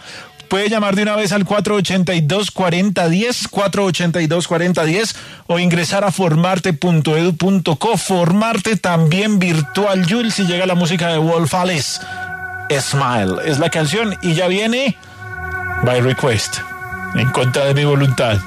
puede llamar de una vez al cuatro ochenta y dos, cuarenta diez, cuatro ochenta y dos, cuarenta diez o ingresar a formarte punto edu punto co. Formarte también virtual, Jules, si llega la música de Wolf Alice. Smile es la canción y ya viene By Request, en contra de mi voluntad.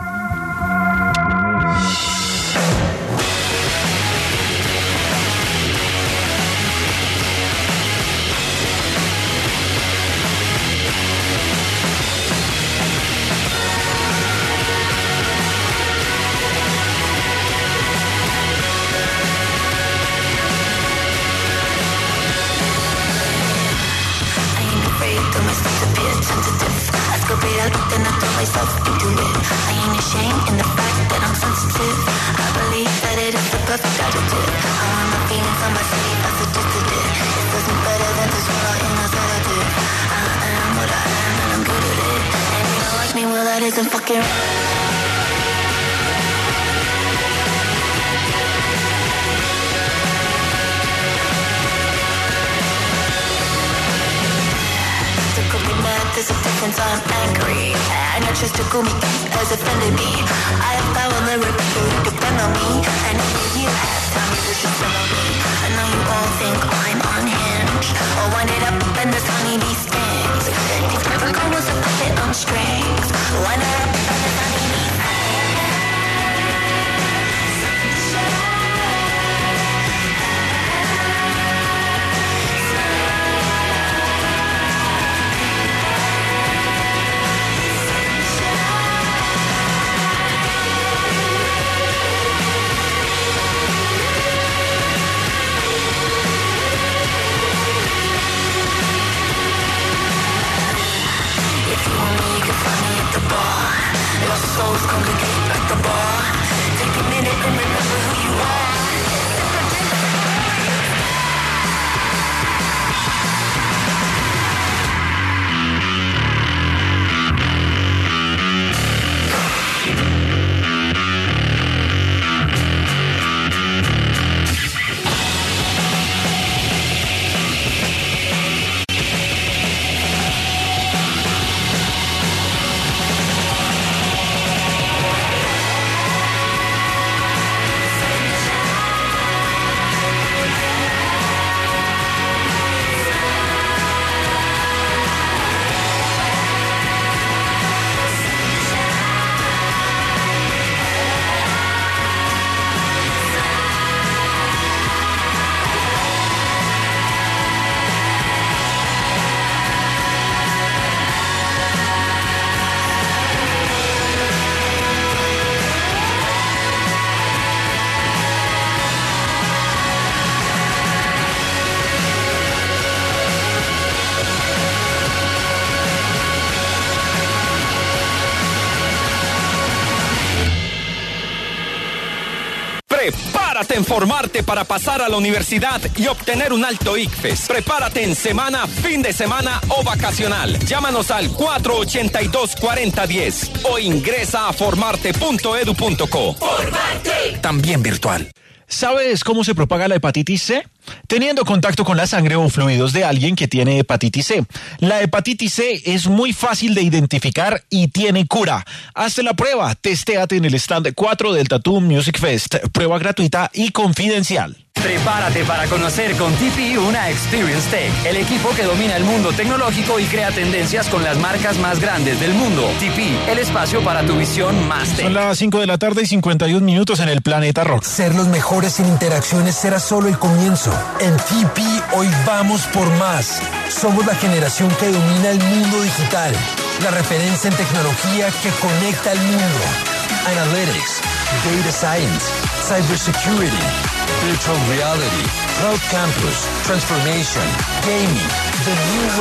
Prepárate en formarte para pasar a la universidad y obtener un alto I C F E S. Prepárate en semana, fin de semana o vacacional. Llámanos al cuatro ochenta y dos, cuarenta diez o ingresa a formarte punto edu punto co. ¡Formarte! También virtual. ¿Sabes cómo se propaga la hepatitis C? Teniendo contacto con la sangre o fluidos de alguien que tiene hepatitis C. La hepatitis C es muy fácil de identificar y tiene cura. Hazte la prueba, testéate en el stand cuatro del Tattoo Music Fest. Prueba gratuita y confidencial. Prepárate para conocer con T P una Experience Tech, el equipo que domina el mundo tecnológico y crea tendencias con las marcas más grandes del mundo. T P, el espacio para tu visión más tech. Son las cinco de la tarde y cincuenta y un minutos en el Planeta Rock. Ser los mejores en interacciones será solo el comienzo. En T P hoy vamos por más. Somos la generación que domina el mundo digital, la referencia en tecnología que conecta al mundo. Analytics, Data Science, Cybersecurity, Virtual Reality, Cloud Campus, Transformation, Gaming, The New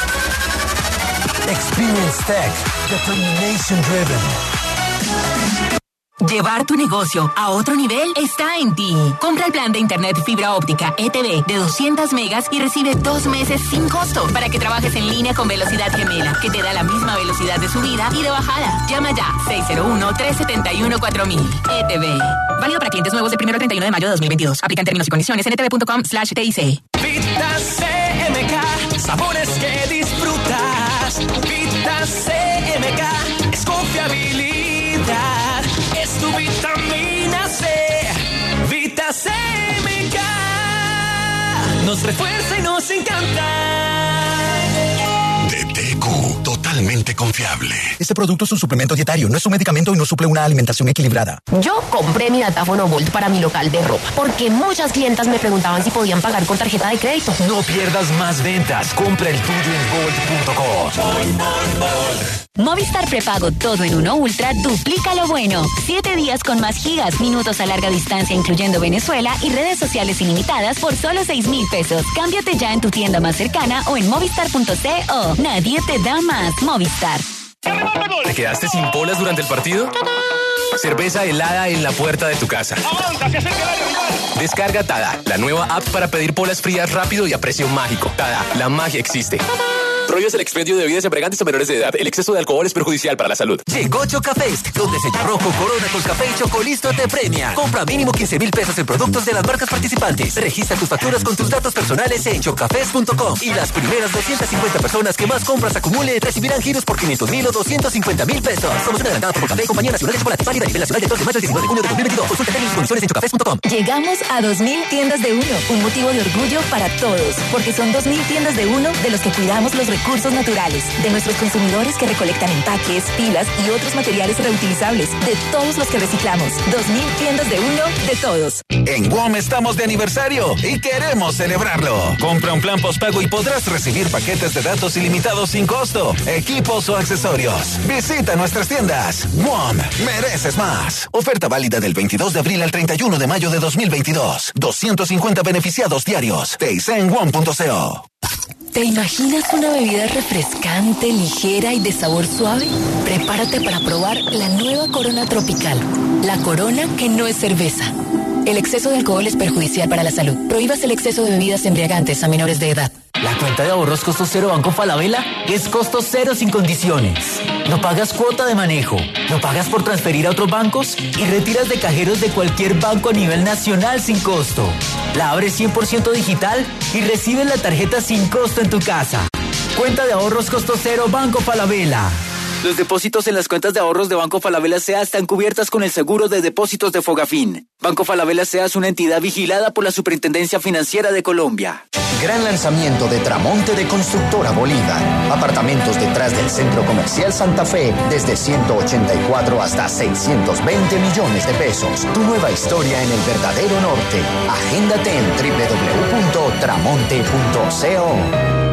Way. Experience Tech, Determination Driven. Llevar tu negocio a otro nivel está en ti. Compra el plan de internet fibra óptica E T V de doscientos megas y recibe dos meses sin costo para que trabajes en línea con velocidad gemela, que te da la misma velocidad de subida y de bajada. Llama ya seis cero uno, tres siete uno, cuatro mil. E T V. Válido para clientes nuevos del primero al treinta y uno de mayo de dos mil veintidós. Aplican términos y condiciones en etv.com slash TIC. Vita C M K, sabores que disfrutas. Vita C M K es confiabilidad, es tu vitamina C. Vita C M K nos refuerza y nos encanta. D T Q, totalmente confiable. Este producto es un suplemento dietario, no es un medicamento y no suple una alimentación equilibrada. Yo compré mi datáfono Volt para mi local de ropa, porque muchas clientas me preguntaban si podían pagar con tarjeta de crédito. No pierdas más ventas. Compra el tuyo en volt punto com. Movistar prepago todo en uno Ultra duplica lo bueno. Siete días con más gigas, minutos a larga distancia incluyendo Venezuela y redes sociales ilimitadas por solo seis mil pesos. Cámbiate ya en tu tienda más cercana o en movistar punto co. Nadie te da más. Movistar. ¿Te quedaste sin bolas durante el partido? Cerveza helada en la puerta de tu casa. Descarga Tada, la nueva app para pedir polas frías rápido y a precio mágico. Tada, la magia existe. Prohíbes el expendio de bebidas embriagantes a menores de edad. El exceso de alcohol es perjudicial para la salud. Llegó Chocafest, donde Sello Rojo, Corona con café y Chocolisto te premia. Compra mínimo quince mil pesos en productos de las marcas participantes. Registra tus facturas con tus datos personales en chocafest punto com. Y las primeras doscientas cincuenta personas que más compras acumule recibirán giros por quinientos mil o doscientos cincuenta mil pesos. Promoción adelantada por Café, Compañía Nacional de Chocolate, válida a nivel nacional del dos de mayo al diecinueve de junio de dos mil veintidós. Consulta términos y condiciones en chocafest punto com. Llegamos a dos mil tiendas de uno, un motivo de orgullo para todos, porque son dos mil tiendas de uno de los que cuidamos los recursos naturales, de nuestros consumidores que recolectan empaques, pilas y otros materiales reutilizables, de todos los que reciclamos. dos mil tiendas de uno de todos. En W O M estamos de aniversario y queremos celebrarlo. Compra un plan postpago y podrás recibir paquetes de datos ilimitados sin costo, equipos o accesorios. Visita nuestras tiendas. W O M, mereces más. Oferta válida del veintidós de abril al treinta y uno de mayo de dos mil veintidós. doscientos cincuenta beneficiados diarios. Te hice en W O M punto co. ¿Te imaginas una bebida refrescante, ligera y de sabor suave? Prepárate para probar la nueva Corona Tropical. La Corona que no es cerveza. El exceso de alcohol es perjudicial para la salud. Prohíbas el exceso de bebidas embriagantes a menores de edad. La cuenta de ahorros costo cero Banco Falabella es costo cero sin condiciones. No pagas cuota de manejo, no pagas por transferir a otros bancos y retiras de cajeros de cualquier banco a nivel nacional sin costo. La abres cien por ciento digital y recibes la tarjeta sin costo en tu casa. Cuenta de ahorros costo cero Banco Falabella. Los depósitos en las cuentas de ahorros de Banco Falabella S A están cubiertas con el seguro de depósitos de Fogafín. Banco Falabella S A es una entidad vigilada por la Superintendencia Financiera de Colombia. Gran lanzamiento de Tramonte de Constructora Bolívar. Apartamentos detrás del Centro Comercial Santa Fe desde ciento ochenta y cuatro hasta seiscientos veinte millones de pesos. Tu nueva historia en el verdadero norte. Agéndate en doble u doble u doble u punto tramonte punto co.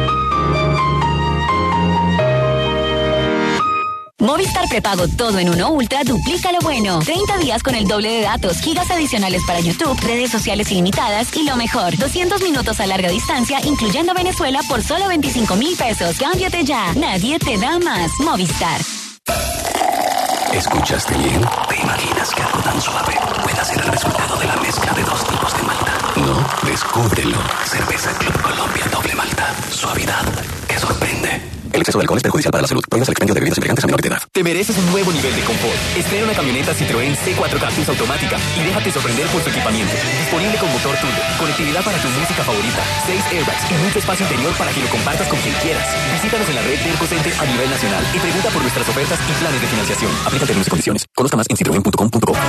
Movistar prepago todo en uno Ultra duplica lo bueno. treinta días con el doble de datos, gigas adicionales para YouTube, redes sociales ilimitadas y lo mejor, doscientos minutos a larga distancia, incluyendo Venezuela por solo veinticinco mil pesos. Cámbiate ya. Nadie te da más. Movistar. ¿Escuchaste bien? ¿Te imaginas que algo tan suave pueda ser el resultado de la mezcla de dos tipos de malta? No, descúbrelo. Cerveza Club Colombia Doble Malta. Suavidad que sorprende. El exceso de alcohol es perjudicial para la salud. Prohíbas el expendio de bebidas embriagantes a menores de edad. Te mereces un nuevo nivel de confort. Estrena una camioneta Citroën C cuatro Cactus automática y déjate sorprender por su equipamiento. Disponible con motor turbo, conectividad para tu música favorita, seis airbags y mucho espacio interior para que lo compartas con quien quieras. Visítanos en la red Derco Center a nivel nacional y pregunta por nuestras ofertas y planes de financiación. Aplica términos y condiciones. Conozca más en citroen punto com punto co.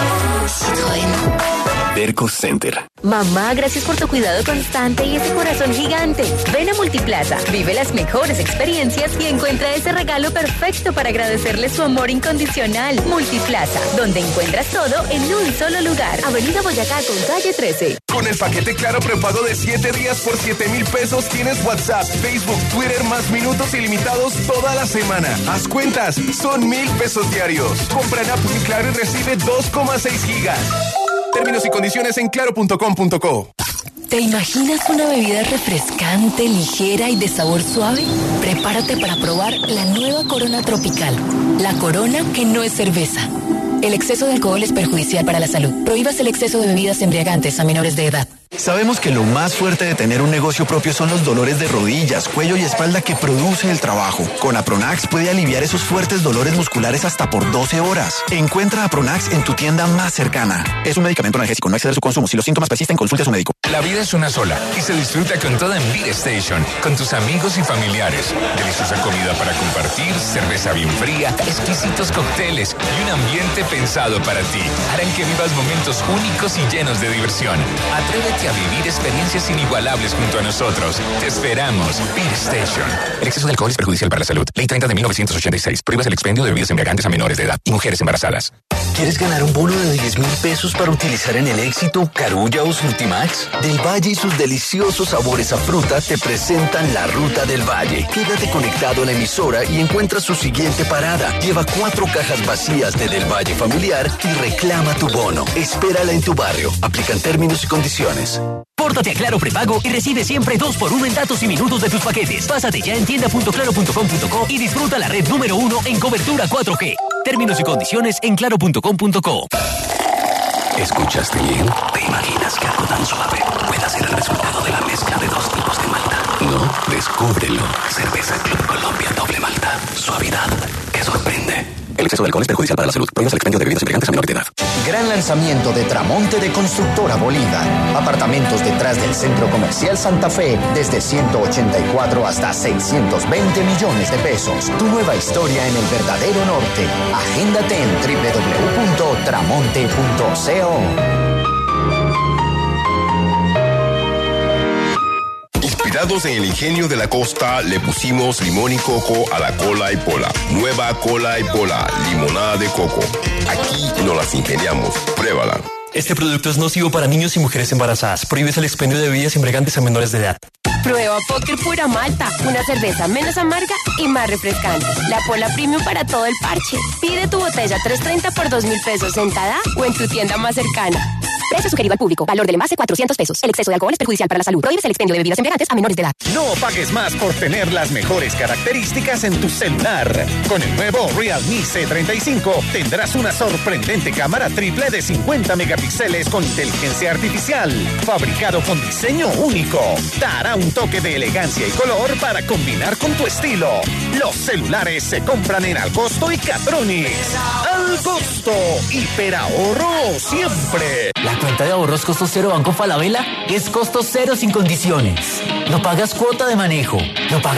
Derco Center. Mamá, gracias por tu cuidado constante y ese corazón gigante. Ven a Multiplaza, vive las mejores experiencias y encuentra ese regalo perfecto para agradecerle su amor incondicional. Multiplaza, donde encuentras todo en un solo lugar. Avenida Boyacá con calle trece. Con el paquete Claro prepago de siete días por siete mil pesos tienes WhatsApp, Facebook, Twitter, más minutos ilimitados toda la semana. Haz cuentas, son mil pesos diarios. Compra en App Mi Claro y recibe dos coma seis gigas. Términos y condiciones en claro punto com punto co. ¿Te imaginas una bebida refrescante, ligera y de sabor suave? Prepárate para probar la nueva Corona Tropical. La Corona que no es cerveza. El exceso de alcohol es perjudicial para la salud. Prohíbas el exceso de bebidas embriagantes a menores de edad. Sabemos que lo más fuerte de tener un negocio propio son los dolores de rodillas, cuello y espalda que produce el trabajo. Con Apronax puede aliviar esos fuertes dolores musculares hasta por doce horas. Encuentra Apronax en tu tienda más cercana. Es un medicamento analgésico, no exceder su consumo. Si los síntomas persisten, consulte a su médico. La vida es una sola y se disfruta con toda en Beer Station, con tus amigos y familiares. Deliciosa comida para compartir, cerveza bien fría, exquisitos cócteles y un ambiente pensado para ti. Harán que vivas momentos únicos y llenos de diversión. Atrévete a vivir experiencias inigualables junto a nosotros. Te esperamos. Beer Station. El exceso de alcohol es perjudicial para la salud. Ley treinta de mil novecientos ochenta y seis. Prohíbe el expendio de bebidas embriagantes a menores de edad y mujeres embarazadas. ¿Quieres ganar un bono de diez mil pesos para utilizar en el Éxito, Carulla o Frutimax? Del Valle y sus deliciosos sabores a fruta te presentan la Ruta del Valle. Quédate conectado a la emisora y encuentra su siguiente parada. Lleva cuatro cajas vacías de Del Valle Familiar y reclama tu bono. Espérala en tu barrio. Aplican términos y condiciones. Pórtate a Claro Prepago y recibe siempre dos por uno en datos y minutos de tus paquetes. Pásate ya en tienda punto claro punto com punto co y disfruta la red número uno en cobertura cuatro G. Términos y condiciones en claro punto com punto co. ¿Escuchaste bien? ¿Te imaginas que algo tan suave pueda ser el resultado de la mezcla de dos tipos de malta? No, descúbrelo. Cerveza Club Colombia Doble Malta. Suavidad que sorprende. El exceso de alcohol es perjudicial para la salud. Prohíbe el expendio de bebidas embriagantes a menores de edad. Gran lanzamiento de Tramonte de Constructora Bolívar. Apartamentos detrás del Centro Comercial Santa Fe desde ciento ochenta y cuatro hasta seiscientos veinte millones de pesos. Tu nueva historia en el verdadero norte. Agéndate en doble u doble u doble u punto tramonte punto co. Inspirados en el ingenio de la costa, le pusimos limón y coco a la cola y pola. Nueva cola y pola, limonada de coco. Aquí nos las ingeniamos. Pruébala. Este producto es nocivo para niños y mujeres embarazadas. Prohíbes el expendio de bebidas embriagantes a menores de edad. Prueba Póker Pura Malta, una cerveza menos amarga y más refrescante. La Pola Premium para todo el parche. Pide tu botella tres treinta por dos mil pesos en Tada o en tu tienda más cercana. Precio sugerido al público. Valor del envase cuatrocientos pesos. El exceso de alcohol es perjudicial para la salud. Prohíbes el expendio de bebidas embriagantes a menores de edad. No pagues más por tener las mejores características en tu celular. Con el nuevo Realme C treinta y cinco tendrás una sorprendente cámara triple de cincuenta megapíxeles con inteligencia artificial. Fabricado con diseño único. Dará un toque de elegancia y color para combinar con tu estilo. Los celulares se compran en Alcosto y Catronics. Alcosto, hiperahorro siempre. La cuenta de ahorros costo cero Banco Falabella es costo cero sin condiciones. No pagas cuota de manejo. No pagas